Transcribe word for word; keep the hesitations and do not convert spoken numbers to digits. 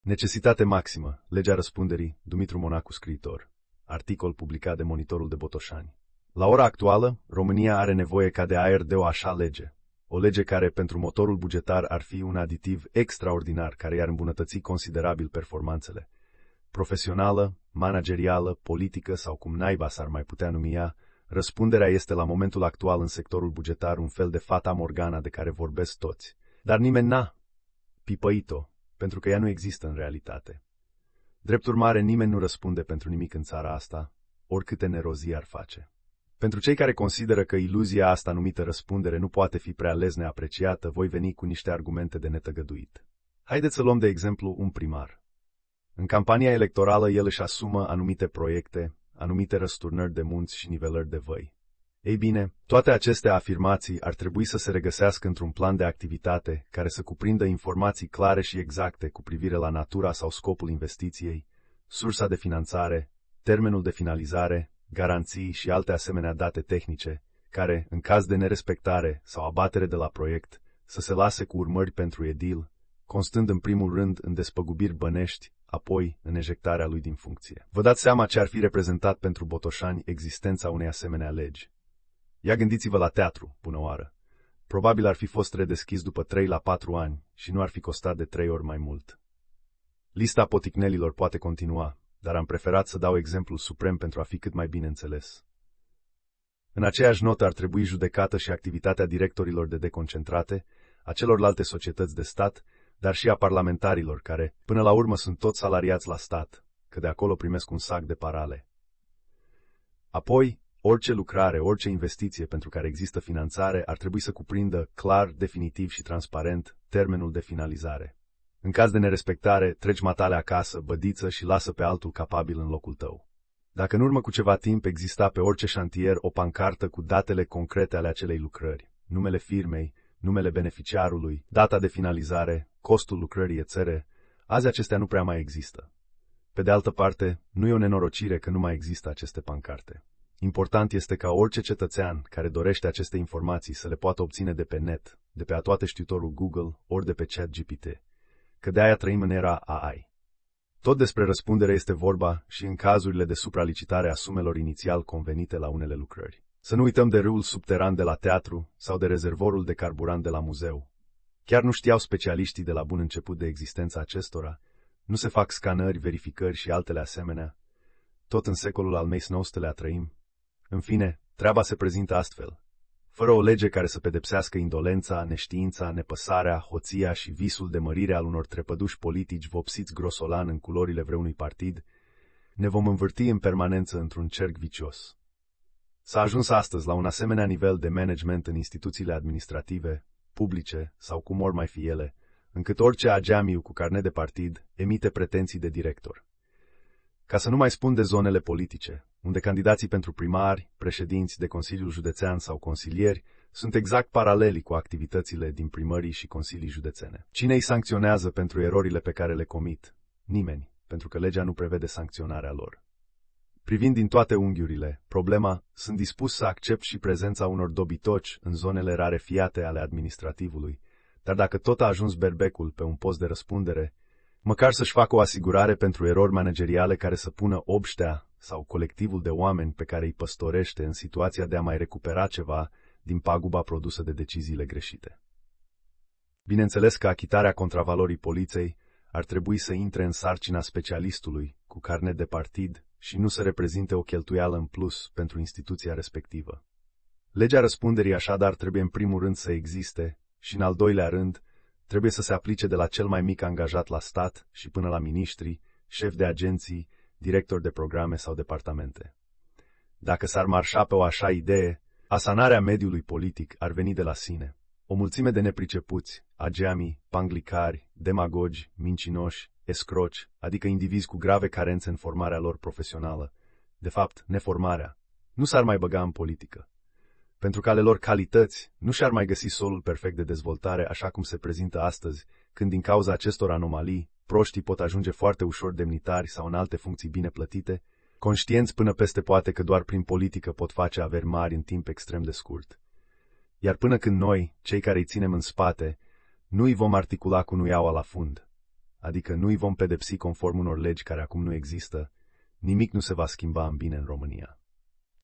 Necesitate maximă, legea răspunderii, Dumitru Monacu scriitor. Articol publicat de Monitorul de Botoșani. La ora actuală, România are nevoie ca de aer de o așa lege. O lege care, pentru motorul bugetar, ar fi un aditiv extraordinar care i-ar îmbunătăți considerabil performanțele. Profesională, managerială, politică sau cum naiba s-ar mai putea numi ea, răspunderea este la momentul actual în sectorul bugetar un fel de fata morgana de care vorbesc toți. Dar nimeni n-a pipăit-o, pentru că ea nu există în realitate. Drept urmare, nimeni nu răspunde pentru nimic în țara asta, oricâte nerozii ar face. Pentru cei care consideră că iluzia asta numită răspundere nu poate fi prea les neapreciată, voi veni cu niște argumente de netăgăduit. Haideți să luăm de exemplu un primar. În campania electorală el își asumă anumite proiecte, anumite răsturnări de munți și nivelări de văi. Ei bine, toate aceste afirmații ar trebui să se regăsească într-un plan de activitate care să cuprindă informații clare și exacte cu privire la natura sau scopul investiției, sursa de finanțare, termenul de finalizare, garanții și alte asemenea date tehnice, care, în caz de nerespectare sau abatere de la proiect, să se lase cu urmări pentru edil, constând în primul rând în despăgubiri bănești, apoi în ejectarea lui din funcție. Vă dați seama ce ar fi reprezentat pentru botoșani existența unei asemenea legi. Ia gândiți-vă la teatru, bună oară. Probabil ar fi fost redeschis după trei la patru ani și nu ar fi costat de trei ori mai mult. Lista poticnelilor poate continua, dar am preferat să dau exemplul suprem pentru a fi cât mai bine înțeles. În aceeași notă ar trebui judecată și activitatea directorilor de deconcentrate, a celorlalte societăți de stat, dar și a parlamentarilor care, până la urmă, sunt toți salariați la stat, că de acolo primesc un sac de parale. Apoi, orice lucrare, orice investiție pentru care există finanțare ar trebui să cuprindă clar, definitiv și transparent termenul de finalizare. În caz de nerespectare, treci matale acasă, bădiță și lasă pe altul capabil în locul tău. Dacă în urmă cu ceva timp exista pe orice șantier o pancartă cu datele concrete ale acelei lucrări, numele firmei, numele beneficiarului, data de finalizare, costul lucrării et cetera, azi acestea nu prea mai există. Pe de altă parte, nu e o nenorocire că nu mai există aceste pancarte. Important este ca orice cetățean care dorește aceste informații să le poată obține de pe net, de pe atoateștiutorul Google ori de pe ChatGPT, că de aia trăim în era A I. Tot despre răspundere este vorba și în cazurile de supralicitare a sumelor inițial convenite la unele lucrări. Să nu uităm de râul subteran de la teatru sau de rezervorul de carburant de la muzeu. Chiar nu știau specialiștii de la bun început de existența acestora, nu se fac scanări, verificări și altele asemenea. Tot în secolul al nouăsprezecelea trăim. În fine, treaba se prezintă astfel. Fără o lege care să pedepsească indolența, neștiința, nepăsarea, hoția și visul de mărire al unor trepăduși politici vopsiți grosolan în culorile vreunui partid, ne vom învârti în permanență într-un cerc vicios. S-a ajuns astăzi la un asemenea nivel de management în instituțiile administrative, publice sau cum ori mai fi ele, încât orice ageamiu cu carnet de partid emite pretenții de director. Ca să nu mai spun de zonele politice, unde candidații pentru primari, președinți de Consiliul Județean sau consilieri sunt exact paraleli cu activitățile din primării și consilii județene. Cine îi sancționează pentru erorile pe care le comit? Nimeni, pentru că legea nu prevede sancționarea lor. Privind din toate unghiurile problema, sunt dispus să accept și prezența unor dobitoci în zonele rarefiate ale administrativului, dar dacă tot a ajuns berbecul pe un post de răspundere, măcar să-și facă o asigurare pentru erori manageriale care să pună obștea sau colectivul de oameni pe care îi păstorește în situația de a mai recupera ceva din paguba produsă de deciziile greșite. Bineînțeles că achitarea contravalorii poliței ar trebui să intre în sarcina specialistului cu carnet de partid și nu să reprezinte o cheltuială în plus pentru instituția respectivă. Legea răspunderii așadar trebuie în primul rând să existe și în al doilea rând trebuie să se aplice de la cel mai mic angajat la stat și până la miniștri, șefi de agenții, directori de programe sau departamente. Dacă s-ar marșa pe o așa idee, asanarea mediului politic ar veni de la sine. O mulțime de nepricepuți, ageamii, panglicari, demagogi, mincinoși, escroci, adică indivizi cu grave carențe în formarea lor profesională, de fapt, neformarea, nu s-ar mai băga în politică. Pentru că ale lor calități nu și-ar mai găsi solul perfect de dezvoltare așa cum se prezintă astăzi, când din cauza acestor anomalii, proștii pot ajunge foarte ușor demnitari sau în alte funcții bine plătite, conștienți până peste poate că doar prin politică pot face averi mari în timp extrem de scurt. Iar până când noi, cei care îi ținem în spate, nu îi vom articula cu nuiaua la fund, adică nu îi vom pedepsi conform unor legi care acum nu există, nimic nu se va schimba în bine în România.